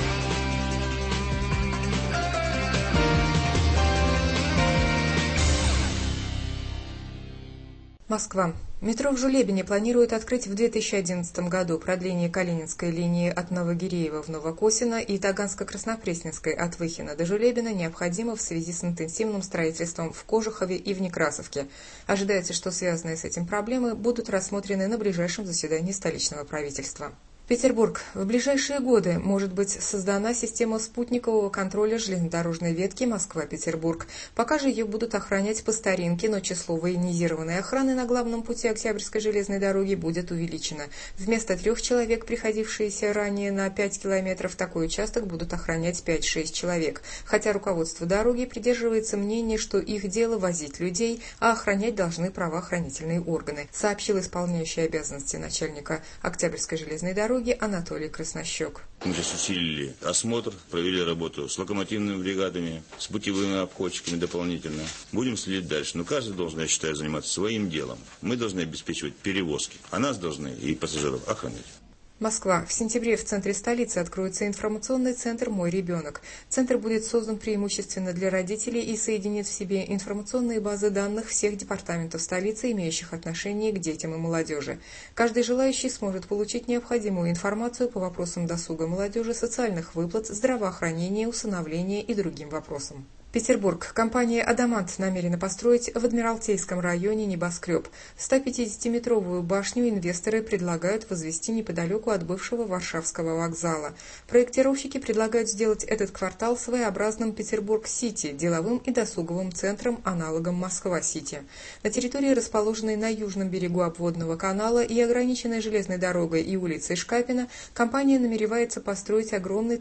Москва. Метро в Жулебине планируют открыть в 2011 году. Продление Калининской линии от Новогиреева в Новокосино и Таганско-Краснопресненской от Выхина до Жулебина необходимо в связи с интенсивным строительством в Кожухове и в Некрасовке. Ожидается, что связанные с этим проблемы будут рассмотрены на ближайшем заседании столичного правительства. Петербург. В ближайшие годы может быть создана система спутникового контроля железнодорожной ветки Москва-Петербург. Пока же ее будут охранять по старинке, но число военизированной охраны на главном пути Октябрьской железной дороги будет увеличено. Вместо 3 человек, приходившиеся ранее на 5 километров, такой участок будут охранять 5-6 человек. Хотя руководство дороги придерживается мнения, что их дело возить людей, а охранять должны правоохранительные органы, сообщил исполняющий обязанности начальника Октябрьской железной дороги Анатолий Краснощек. Мы сейчас усилили осмотр, провели работу с локомотивными бригадами, с путевыми обходчиками дополнительно. Будем следить дальше. Но каждый должен, я считаю, заниматься своим делом. Мы должны обеспечивать перевозки, а нас должны и пассажиров охранять. Москва. В сентябре в центре столицы откроется информационный центр «Мой ребенок». Центр будет создан преимущественно для родителей и соединит в себе информационные базы данных всех департаментов столицы, имеющих отношение к детям и молодежи. Каждый желающий сможет получить необходимую информацию по вопросам досуга молодежи, социальных выплат, здравоохранения, усыновления и другим вопросам. Петербург. Компания «Адамант» намерена построить в Адмиралтейском районе небоскреб. 150-метровую башню инвесторы предлагают возвести неподалеку от бывшего Варшавского вокзала. Проектировщики предлагают сделать этот квартал своеобразным Петербург-Сити, деловым и досуговым центром, аналогом Москва-Сити. На территории, расположенной на южном берегу обводного канала и ограниченной железной дорогой и улицей Шкапина, компания намеревается построить огромный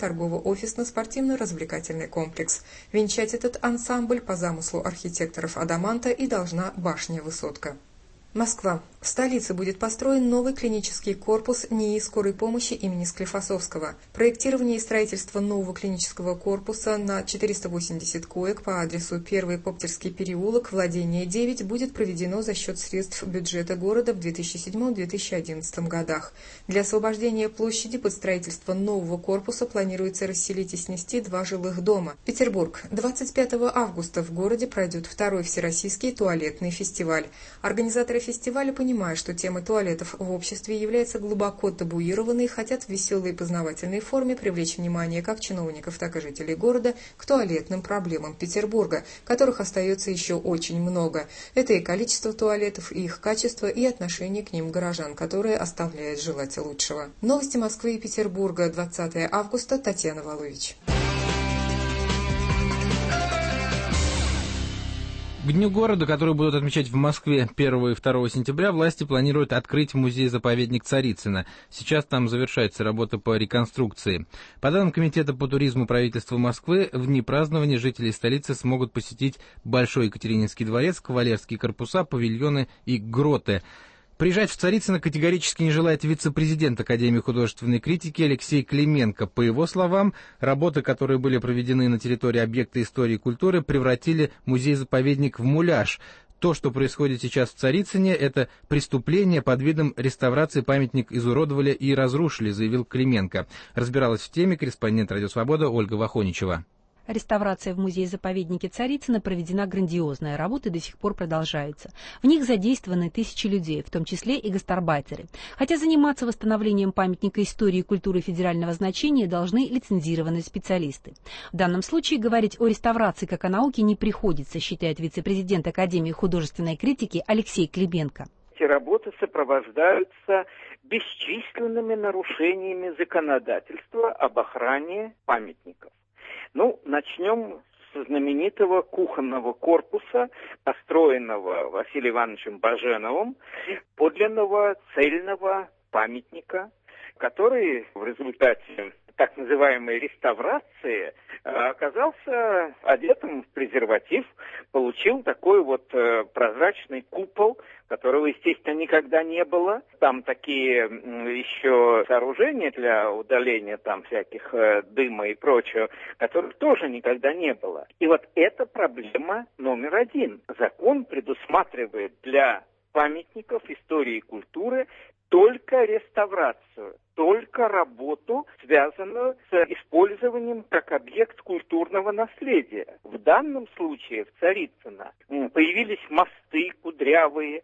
торгово-офисно-спортивно-развлекательный комплекс. Венчать этот ансамбль по замыслу архитекторов «Адаманта» и должна башня-высотка. Москва. В столице будет построен новый клинический корпус НИИ скорой помощи имени Склифосовского. Проектирование и строительство нового клинического корпуса на 480 коек по адресу 1 Коптерский переулок, владение 9, будет проведено за счет средств бюджета города в 2007-2011 годах. Для освобождения площади под строительство нового корпуса планируется расселить и снести 2 жилых дома. Петербург. 25 августа в городе пройдет 2-й Всероссийский туалетный фестиваль. Организаторы фестиваля, понимая, что тема туалетов в обществе является глубоко табуированной, хотят в веселой и познавательной форме привлечь внимание как чиновников, так и жителей города к туалетным проблемам Петербурга, которых остается еще очень много. Это и количество туалетов, и их качество, и отношение к ним горожан, которое оставляет желать лучшего. Новости Москвы и Петербурга, 20 августа, Татьяна Волович. К Дню города, который будут отмечать в Москве 1 и 2 сентября, власти планируют открыть музей-заповедник Царицына. Сейчас там завершается работа по реконструкции. По данным Комитета по туризму правительства Москвы, в дни празднования жители столицы смогут посетить Большой Екатерининский дворец, кавалерские корпуса, павильоны и гроты. Приезжать в Царицыно категорически не желает вице-президент Академии художественной критики Алексей Клименко. По его словам, работы, которые были проведены на территории объекта истории и культуры, превратили музей-заповедник в муляж. То, что происходит сейчас в Царицыне, это преступление под видом реставрации. Памятник изуродовали и разрушили, заявил Клименко. Разбиралась в теме корреспондент «Радио Свобода» Ольга Вахоничева. Реставрация в музее-заповеднике Царицына проведена грандиозная, работы до сих пор продолжаются. В них задействованы тысячи людей, в том числе и гастарбайтеры. Хотя заниматься восстановлением памятника истории и культуры федерального значения должны лицензированные специалисты. В данном случае говорить о реставрации как о науке не приходится, считает вице-президент Академии художественной критики Алексей Клименко. Эти работы сопровождаются бесчисленными нарушениями законодательства об охране памятников. Начнем с знаменитого кухонного корпуса, построенного Василием Ивановичем Баженовым, подлинного цельного памятника, который в результате так называемой реставрации оказался одетым в презерватив, получил такой вот прозрачный купол, которого, естественно, никогда не было. Там такие еще сооружения для удаления там всяких дыма и прочего, которых тоже никогда не было. И вот это проблема номер один. Закон предусматривает для памятников истории и культуры только реставрацию, только работу, связанную с использованием как объект культурного наследия. В данном случае в Царицыно появились мосты кудрявые,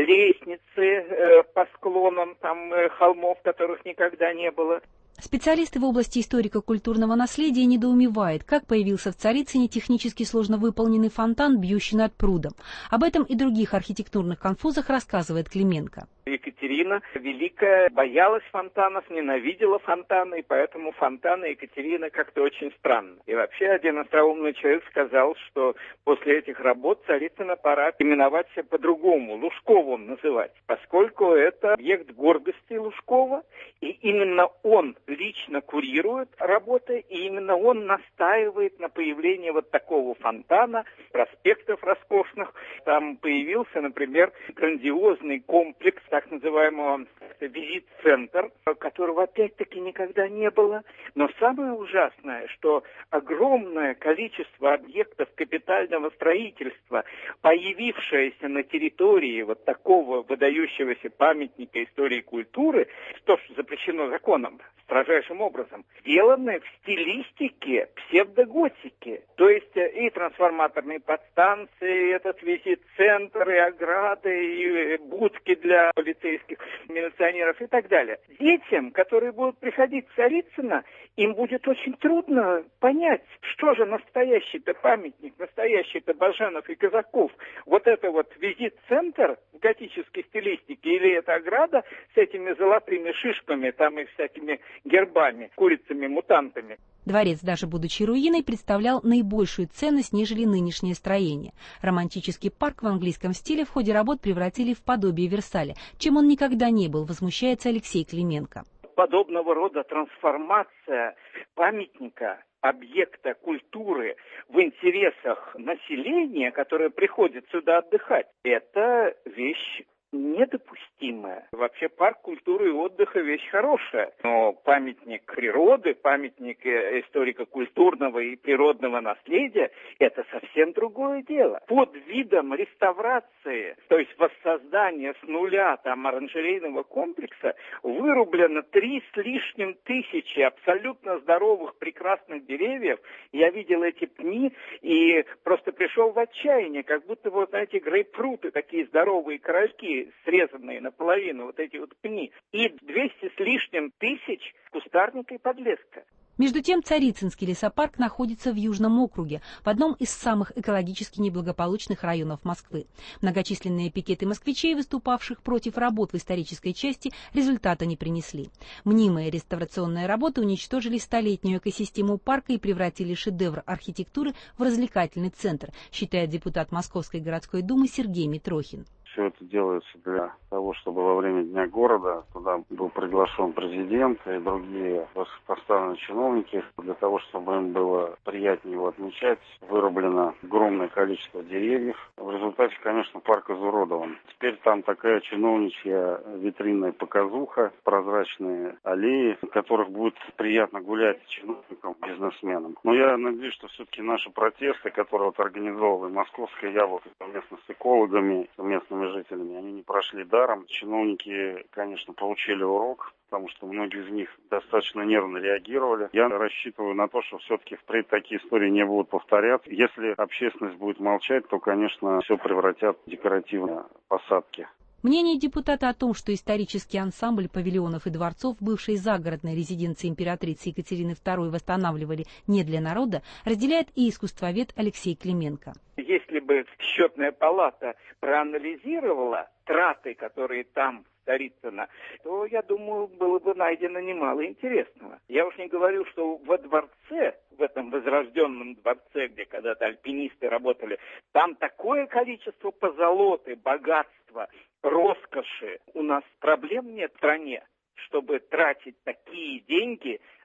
лестницы по склонам холмов, которых никогда не было. Специалисты в области историко-культурного наследия недоумевают, как появился в Царицыне технически сложно выполненный фонтан, бьющий над прудом. Об этом и других архитектурных конфузах рассказывает Клименко. Екатерина Великая боялась фонтанов, ненавидела фонтаны, и поэтому фонтаны Екатерины как-то очень странно. И вообще один остроумный человек сказал, что после этих работ Царицыно пора именовать себя по-другому, Лужковым называть, поскольку это объект гордости Лужкова, и именно он лично курирует работы, и именно он настаивает на появлении вот такого фонтана, проспектов роскошных. Там появился, например, грандиозный комплекс так называемого визит-центр, которого опять-таки никогда не было. Но самое ужасное, что огромное количество объектов капитального строительства, появившееся на территории вот такого выдающегося памятника истории и культуры, то, что запрещено законом, строжайшим образом, сделаны в стилистике псевдоготики. То есть и трансформаторные подстанции, и этот визит-центр, и ограды, и будки для полицейских милиционеров и так далее. Детям, которые будут приходить в Царицыно, им будет очень трудно понять, что же настоящий-то памятник, настоящий-то Баженов и Казаков. Вот это вот визит-центр в готической стилистике или это ограда с этими золотыми шишками, там и всякими гербами, курицами-мутантами. Дворец, даже будучи руиной, представлял наибольшую ценность, нежели нынешнее строение. Романтический парк в английском стиле в ходе работ превратили в подобие Версаля, чем он никогда не был, возмущается Алексей Клименко. Подобного рода трансформация памятника, объекта культуры в интересах населения, которое приходит сюда отдыхать, это вещь недопустимая. Вообще парк культуры и отдыха вещь хорошая, но памятник природы, памятник историко-культурного и природного наследия – это совсем другое дело. Под видом реставрации, то есть воссоздания с нуля оранжерейного комплекса, вырублено 3 с лишним тысячи абсолютно здоровых, прекрасных деревьев. Я видел эти пни и просто пришел в отчаяние, как будто вот эти грейпфруты, такие здоровые корольки, срезанные наполовину, вот эти вот пни, и 200 с лишним тысяч кустарника и подлеска. Между тем, Царицынский лесопарк находится в Южном округе, в одном из самых экологически неблагополучных районов Москвы. Многочисленные пикеты москвичей, выступавших против работ в исторической части, результата не принесли. Мнимые реставрационные работы уничтожили столетнюю экосистему парка и превратили шедевр архитектуры в развлекательный центр, считает депутат Московской городской думы Сергей Митрохин. Все это делается для того, чтобы во время Дня города туда был приглашен президент и другие высокопоставленные чиновники, для того, чтобы им было приятнее его отмечать. Вырублено огромное количество деревьев. В результате, конечно, парк изуродован. Теперь там такая чиновничья витринная показуха, прозрачные аллеи, в которых будет приятно гулять чиновникам, бизнесменам. Но я надеюсь, что все-таки наши протесты, которые организовывала Московская яблоко совместно с экологами, местными жителями, они не прошли даром. Чиновники, конечно, получили урок, потому что многие из них достаточно нервно реагировали. Я рассчитываю на то, что все-таки впредь такие истории не будут повторяться. Если общественность будет молчать, то, конечно, все превратят в декоративные посадки. Мнение депутата о том, что исторический ансамбль павильонов и дворцов бывшей загородной резиденции императрицы Екатерины II восстанавливали не для народа, разделяет и искусствовед Алексей Клименко. Если бы счетная палата проанализировала траты, которые там в Царицыно, то, я думаю, было бы найдено немало интересного. Я уж не говорю, что во дворце, в этом возрожденном дворце, где когда-то альпинисты работали, там такое количество позолоты, богатства, роскоши. У нас проблем нет в стране, чтобы тратить такие деньги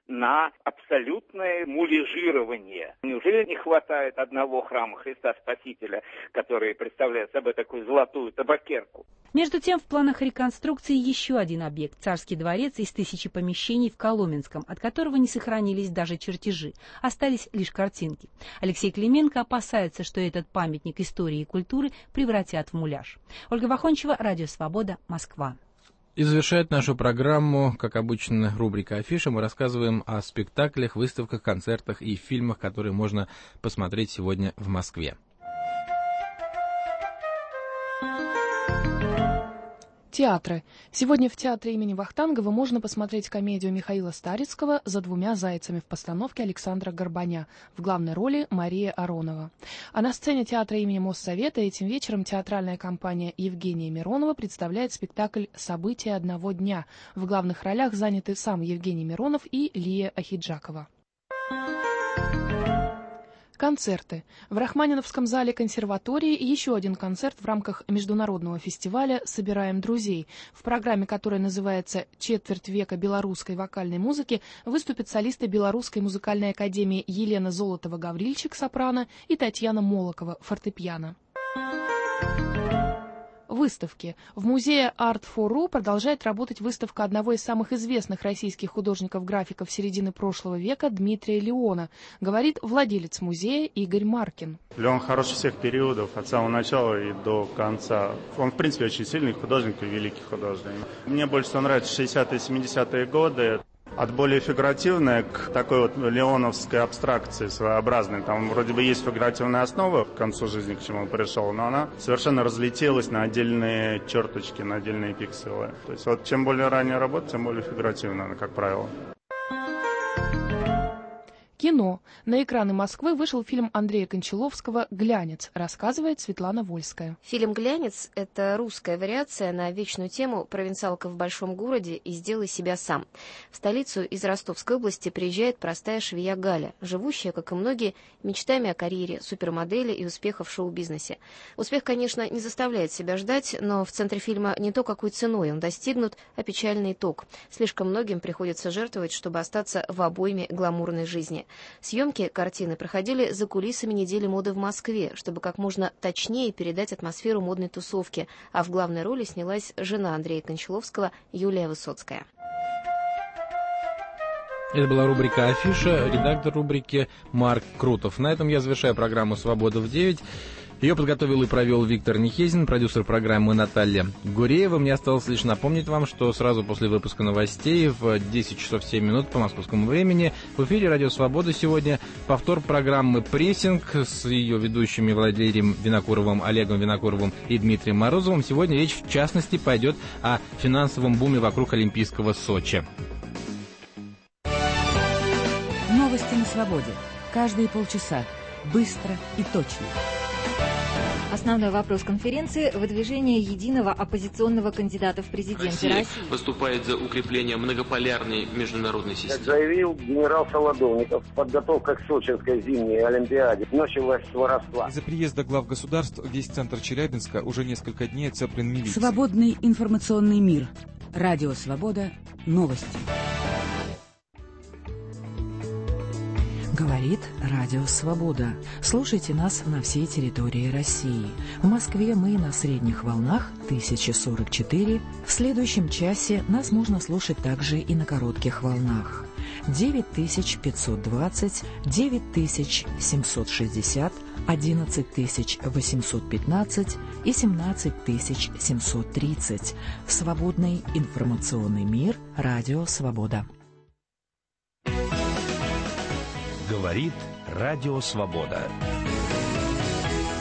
на абсолютное муляжирование. Неужели не хватает одного храма Христа Спасителя, который представляет собой такую золотую табакерку? Между тем, в планах реконструкции еще один объект – Царский дворец из 1000 помещений в Коломенском, от которого не сохранились даже чертежи, остались лишь картинки. Алексей Клименко опасается, что этот памятник истории и культуры превратят в муляж. Ольга Вахончева, Радио Свобода, Москва. И завершает нашу программу, как обычно, рубрика «Афиша». Мы рассказываем о спектаклях, выставках, концертах и фильмах, которые можно посмотреть сегодня в Москве. Театры. Сегодня в театре имени Вахтангова можно посмотреть комедию Михаила Старицкого «За двумя зайцами» в постановке Александра Горбаня. В главной роли Мария Аронова. А на сцене театра имени Моссовета этим вечером театральная компания Евгения Миронова представляет спектакль «События одного дня». В главных ролях заняты сам Евгений Миронов и Лия Ахиджакова. Концерты. В Рахманиновском зале консерватории еще один концерт в рамках международного фестиваля «Собираем друзей». В программе, которая называется «Четверть века белорусской вокальной музыки», выступят солисты Белорусской музыкальной академии Елена Золотова-Гаврильчик, сопрано, и Татьяна Молокова, фортепиано. Выставки. В музее Art4Ru продолжает работать выставка одного из самых известных российских художников-графиков середины прошлого века Дмитрия Леона, говорит владелец музея Игорь Маркин. Леон хорош всех периодов, от самого начала и до конца. Он, в принципе, очень сильный художник и великий художник. Мне больше всего нравятся 60-е, 70-е годы. От более фигуративной к такой вот леоновской абстракции своеобразной. Там вроде бы есть фигуративная основа к концу жизни, к чему он пришел, но она совершенно разлетелась на отдельные черточки, на отдельные пикселы. То есть вот чем более ранняя работа, тем более фигуративная она, как правило. Кино. На экраны Москвы вышел фильм Андрея Кончаловского «Глянец», рассказывает Светлана Вольская. Фильм «Глянец» — это русская вариация на вечную тему «Провинциалка в большом городе и сделай себя сам». В столицу из Ростовской области приезжает простая швея Галя, живущая, как и многие, мечтами о карьере супермодели и успехах в шоу-бизнесе. Успех, конечно, не заставляет себя ждать, но в центре фильма не то, какой ценой он достигнут, а печальный итог. Слишком многим приходится жертвовать, чтобы остаться в обойме гламурной жизни. Съемки картины проходили за кулисами недели моды в Москве, чтобы как можно точнее передать атмосферу модной тусовки, а в главной роли снялась жена Андрея Кончаловского Юлия Высоцкая. Это была рубрика «Афиша», редактор рубрики Марк Крутов. На этом я завершаю программу «Свобода в 9». Ее подготовил и провел Виктор Нехезин, продюсер программы Наталья Гуреева. Мне осталось лишь напомнить вам, что сразу после выпуска новостей в 10 часов 7 минут по московскому времени в эфире «Радио Свобода» сегодня повтор программы «Прессинг» с ее ведущими Владимиром Винокуровым, Олегом Винокуровым и Дмитрием Морозовым. Сегодня речь, в частности, пойдет о финансовом буме вокруг Олимпийского Сочи. Новости на свободе. Каждые полчаса. Быстро и точно. Основной вопрос конференции – выдвижение единого оппозиционного кандидата в президенты России. Выступает за укрепление многополярной международной системы. Как заявил генерал Солодовников, подготовка к Сочинской зимней Олимпиаде началась с воровства. Из-за приезда глав государств весь центр Челябинска уже несколько дней оцеплен милицией. Свободный информационный мир. Радио Свобода. Новости. Говорит Радио Свобода. Слушайте нас на всей территории России. В Москве мы на средних волнах 1044. В следующем часе нас можно слушать также и на коротких волнах. 9520, 9760, 11815 и 17730. Свободный информационный мир. Радио Свобода. Говорит Радио Свобода.